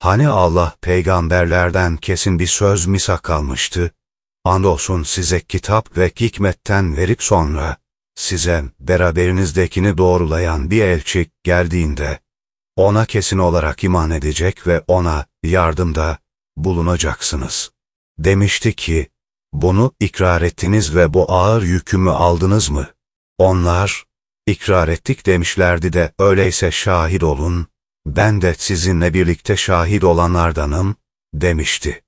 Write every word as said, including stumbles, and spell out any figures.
Hani Allah peygamberlerden kesin bir söz misak almıştı? Andolsun size kitap ve hikmetten verip sonra, size beraberinizdekini doğrulayan bir elçi geldiğinde, ona kesin olarak iman edecek ve ona yardımda bulunacaksınız. Demişti ki, bunu ikrar ettiniz ve bu ağır yükümü aldınız mı? Onlar, ikrar ettik demişlerdi de öyleyse şahit olun, ben de sizinle birlikte şahit olanlardanım, demişti.